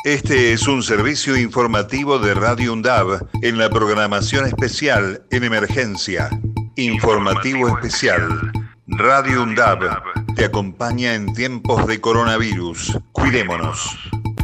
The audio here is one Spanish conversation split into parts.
Este es un servicio informativo de Radio UNDAB en la programación especial en emergencia. Informativo especial. Radio UNDAB te acompaña en tiempos de coronavirus. Cuidémonos.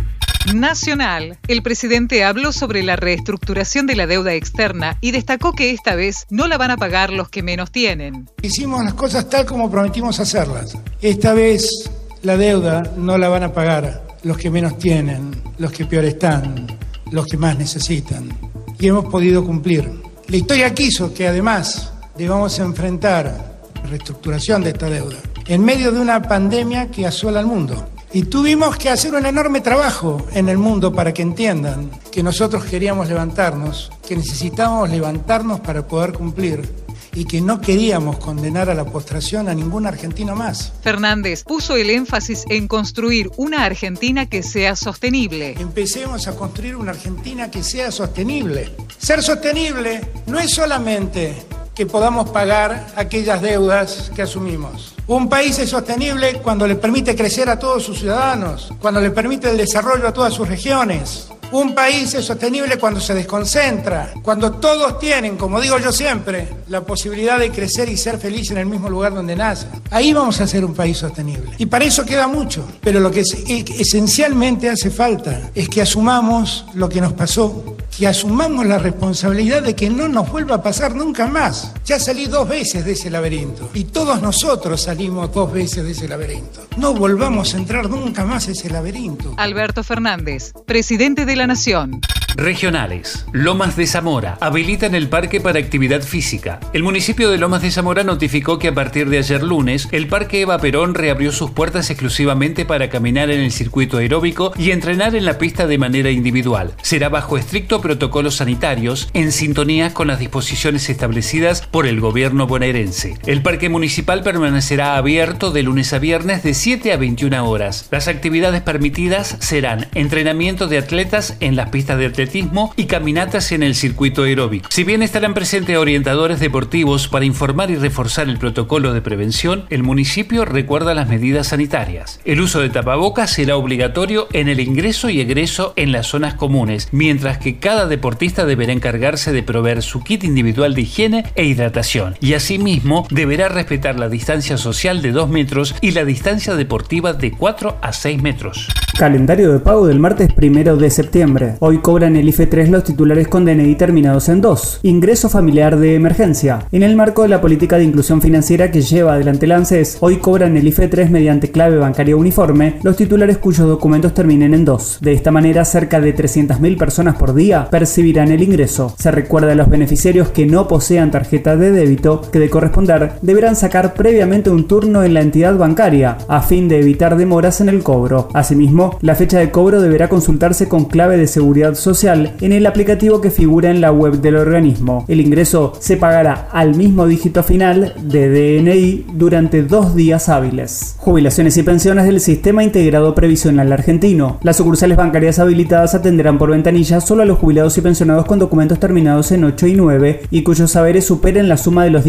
Nacional. El presidente habló sobre la reestructuración de la deuda externa y destacó que esta vez no la van a pagar los que menos tienen. Hicimos las cosas tal como prometimos hacerlas. Esta vez la deuda no la van a pagar los que menos tienen, los que peor están, los que más necesitan. Y hemos podido cumplir. La historia quiso que además debamos enfrentar la reestructuración de esta deuda en medio de una pandemia que asola al mundo. Y tuvimos que hacer un enorme trabajo en el mundo para que entiendan que nosotros queríamos levantarnos, que necesitábamos levantarnos para poder cumplir y que no queríamos condenar a la postración a ningún argentino más. Fernández puso el énfasis en construir una Argentina que sea sostenible. Empecemos a construir una Argentina que sea sostenible. Ser sostenible no es solamente que podamos pagar aquellas deudas que asumimos. Un país es sostenible cuando le permite crecer a todos sus ciudadanos, cuando le permite el desarrollo a todas sus regiones. Un país es sostenible cuando se desconcentra, cuando todos tienen, como digo yo siempre, la posibilidad de crecer y ser feliz en el mismo lugar donde nacen. Ahí vamos a ser un país sostenible. Y para eso queda mucho. Pero lo que esencialmente hace falta es que asumamos lo que nos pasó, que asumamos la responsabilidad de que no nos vuelva a pasar nunca más. Ya salí 2 veces de ese laberinto y todos nosotros salimos 2 veces de ese laberinto. No volvamos a entrar nunca más a ese laberinto. Alberto Fernández, presidente de la Nación. Regionales. Lomas de Zamora habilitan el parque para actividad física. El municipio de Lomas de Zamora notificó que a partir de ayer lunes, el Parque Eva Perón reabrió sus puertas exclusivamente para caminar en el circuito aeróbico y entrenar en la pista de manera individual. Será bajo estricto protocolos sanitarios, en sintonía con las disposiciones establecidas por el gobierno bonaerense. El parque municipal permanecerá abierto de lunes a viernes de 7 a 21 horas. Las actividades permitidas serán entrenamiento de atletas en las pistas de atletismo y caminatas en el circuito aeróbico. Si bien estarán presentes orientadores deportivos para informar y reforzar el protocolo de prevención, el municipio recuerda las medidas sanitarias. El uso de tapabocas será obligatorio en el ingreso y egreso en las zonas comunes, mientras que cada deportista deberá encargarse de proveer su kit individual de higiene e hidratación, y asimismo deberá respetar la distancia social de 2 metros y la distancia deportiva de 4 a 6 metros. Calendario de pago del martes 1 de septiembre. Hoy cobran el IFE 3 los titulares con DNI terminados en 2. Ingreso familiar de emergencia. En el marco de la política de inclusión financiera que lleva adelante el ANSES, hoy cobran el IFE 3 mediante clave bancaria uniforme los titulares cuyos documentos terminen en 2. De esta manera, cerca de 300.000 personas por día percibirán el ingreso. Se recuerda a los beneficiarios que no posean tarjeta de débito que, de corresponder, deberán sacar previamente un turno en la entidad bancaria a fin de evitar demoras en el cobro. Asimismo, la fecha de cobro deberá consultarse con clave de seguridad social en el aplicativo que figura en la web del organismo. El ingreso se pagará al mismo dígito final de DNI durante 2 días hábiles. Jubilaciones y pensiones del Sistema Integrado Previsional Argentino. Las sucursales bancarias habilitadas atenderán por ventanilla solo a los jubilados y pensionados con documentos terminados en 8 y 9 y cuyos saberes superen la suma de los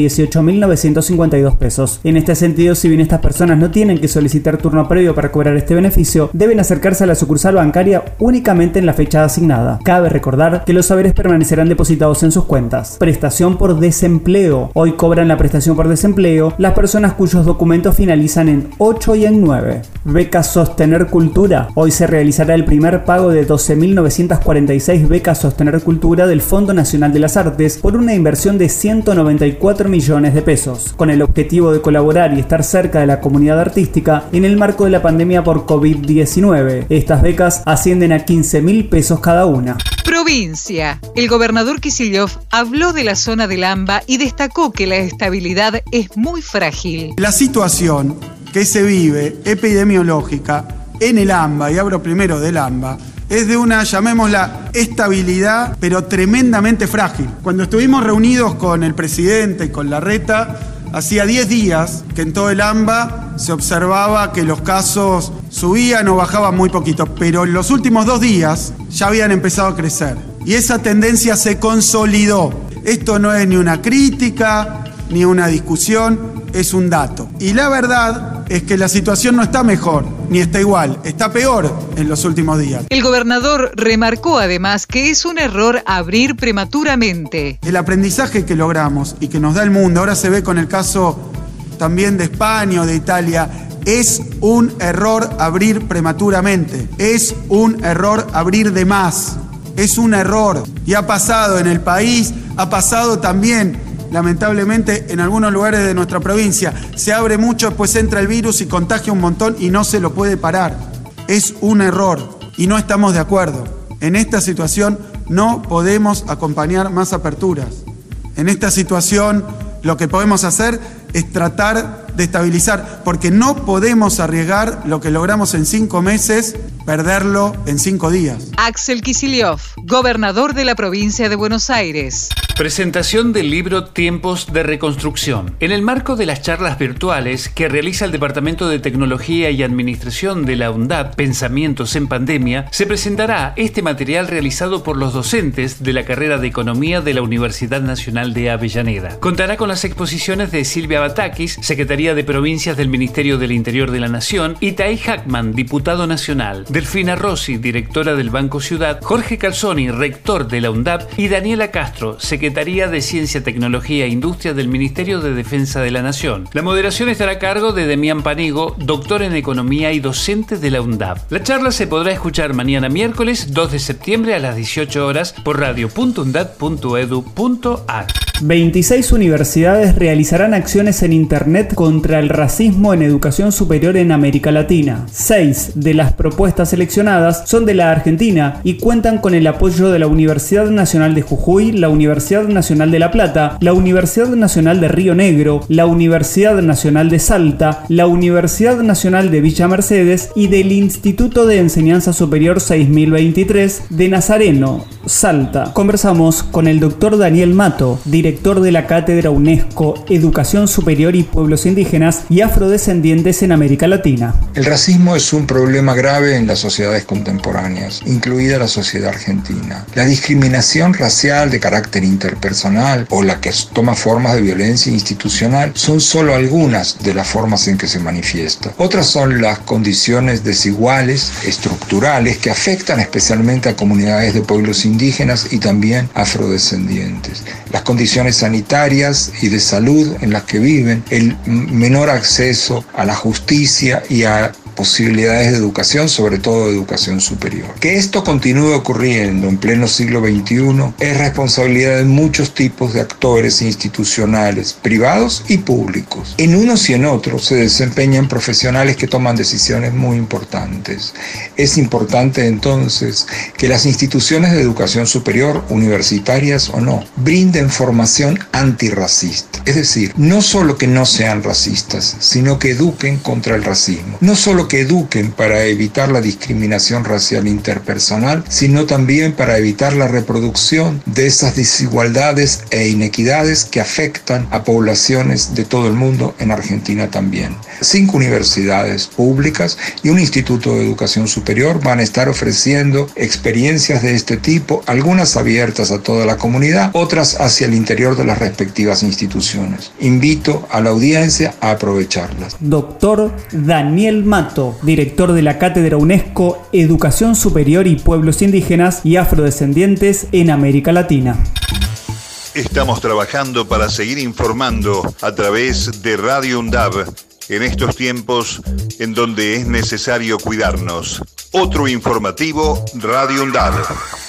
18.952 pesos. En este sentido, si bien estas personas no tienen que solicitar turno previo para cobrar este beneficio, deben acercarse a la sucursal bancaria únicamente en la fecha asignada. Cabe recordar que los saberes permanecerán depositados en sus cuentas. Prestación por desempleo. Hoy cobran la prestación por desempleo las personas cuyos documentos finalizan en 8 y en 9. Becas Sostener Cultura. Hoy se realizará el primer pago de 12.946 becas Sostener Cultura del Fondo Nacional de las Artes por una inversión de 194 millones de pesos, con el objetivo de colaborar y estar cerca de la comunidad artística en el marco de la pandemia por COVID-19. Estas becas ascienden a 15.000 pesos cada una. Provincia. El gobernador Kicillof habló de la zona del AMBA y destacó que la estabilidad es muy frágil. La situación que se vive epidemiológica en el AMBA, y hablo primero del AMBA, es de una, llamémosla, estabilidad, pero tremendamente frágil. Cuando estuvimos reunidos con el presidente y con Larreta, hacía 10 días que en todo el AMBA se observaba que los casos subían o bajaban muy poquito, pero en los últimos 2 días ya habían empezado a crecer. Y esa tendencia se consolidó. Esto no es ni una crítica, ni una discusión, es un dato. Y la verdad es que la situación no está mejor. ni está igual, está peor en los últimos días. El gobernador remarcó además que es un error abrir prematuramente. El aprendizaje que logramos y que nos da el mundo, ahora se ve con el caso también de España o de Italia, es un error abrir prematuramente, es un error abrir de más, es un error. Y ha pasado en el país, ha pasado también, lamentablemente, en algunos lugares de nuestra provincia. Se abre mucho, después entra el virus y contagia un montón y no se lo puede parar. Es un error y no estamos de acuerdo. En esta situación no podemos acompañar más aperturas. En esta situación lo que podemos hacer es tratar de estabilizar, porque no podemos arriesgar lo que logramos en 5 meses, perderlo en 5 días. Axel Kicillof, gobernador de la provincia de Buenos Aires. Presentación del libro Tiempos de Reconstrucción. En el marco de las charlas virtuales que realiza el Departamento de Tecnología y Administración de la UNDAB, Pensamientos en Pandemia, se presentará este material realizado por los docentes de la carrera de Economía de la Universidad Nacional de Avellaneda. Contará con las exposiciones de Silvia Batakis, Secretaría de Provincias del Ministerio del Interior de la Nación, y Tai Hackman, diputado nacional, Delfina Rossi, directora del Banco Ciudad, Jorge Calzoni, rector de la UNDAB, y Daniela Castro, Secretaría de Ciencia, Tecnología e Industria del Ministerio de Defensa de la Nación. La moderación estará a cargo de Demián Panigo, doctor en Economía y docente de la UNDAB. La charla se podrá escuchar mañana miércoles 2 de septiembre a las 18 horas por radio.undab.edu.ar. 26 universidades realizarán acciones en Internet contra el racismo en educación superior en América Latina. 6 de las propuestas seleccionadas son de la Argentina y cuentan con el apoyo de la Universidad Nacional de Jujuy, la Universidad Nacional de La Plata, la Universidad Nacional de Río Negro, la Universidad Nacional de Salta, la Universidad Nacional de Villa Mercedes y del Instituto de Enseñanza Superior 6023 de Nazareno, Salta. Conversamos con el doctor Daniel Mato, director de la Cátedra UNESCO, Educación Superior y Pueblos Indígenas y Afrodescendientes en América Latina. El racismo es un problema grave en las sociedades contemporáneas, incluida la sociedad argentina. La discriminación racial de carácter interpersonal o la que toma formas de violencia institucional son solo algunas de las formas en que se manifiesta. Otras son las condiciones desiguales, estructurales, que afectan especialmente a comunidades de pueblos indígenas y también afrodescendientes. Las condiciones sanitarias y de salud en las que viven, el menor acceso a la justicia y a posibilidades de educación, sobre todo de educación superior. Que esto continúe ocurriendo en pleno siglo XXI es responsabilidad de muchos tipos de actores institucionales, privados y públicos. En unos y en otros se desempeñan profesionales que toman decisiones muy importantes. Es importante entonces que las instituciones de educación superior, universitarias o no, brinden formación antirracista. Es decir, no solo que no sean racistas, sino que eduquen contra el racismo. No solo que eduquen para evitar la discriminación racial interpersonal, sino también para evitar la reproducción de esas desigualdades e inequidades que afectan a poblaciones de todo el mundo, en Argentina también. 5 universidades públicas y un instituto de educación superior van a estar ofreciendo experiencias de este tipo, algunas abiertas a toda la comunidad, otras hacia el interior de las respectivas instituciones. Invito a la audiencia a aprovecharlas. Doctor Daniel Mato, director de la Cátedra UNESCO, Educación Superior y Pueblos Indígenas y Afrodescendientes en América Latina. Estamos trabajando para seguir informando a través de Radio UNDAB en estos tiempos en donde es necesario cuidarnos. Otro informativo, Radio UNDAB.